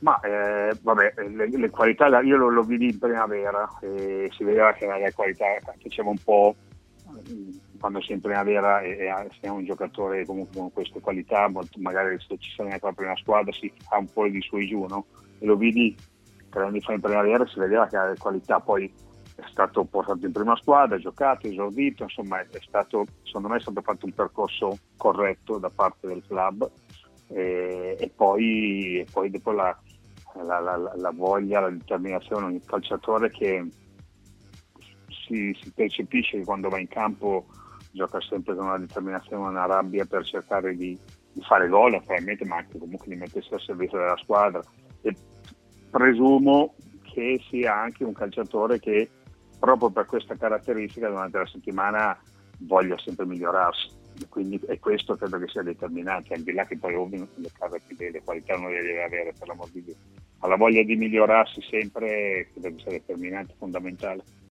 Ma vabbè, le qualità, io lo vidi in primavera e si vedeva che la qualità faceva un po', quando sei in primavera e sei un giocatore comunque con queste qualità, magari se ci sei nella tua prima squadra si ha un po' di su e giù, no? E lo vidi 3 anni fa in primavera, si vedeva che la qualità, poi è stato portato in prima squadra, giocato, esordito, insomma secondo me è stato fatto un percorso corretto da parte del club e poi dopo la voglia, la determinazione, ogni calciatore che si percepisce che quando va in campo gioca sempre con una determinazione, una rabbia per cercare di fare gol naturalmente, ma anche comunque di mettersi al servizio della squadra, e presumo che sia anche un calciatore che proprio per questa caratteristica durante la settimana voglia sempre migliorarsi, e quindi è questo credo che sia determinante, al di là che poi ovvio le qualità non le deve avere, per l'amor di Dio, ma la voglia di migliorarsi sempre credo che sia determinante, fondamentale.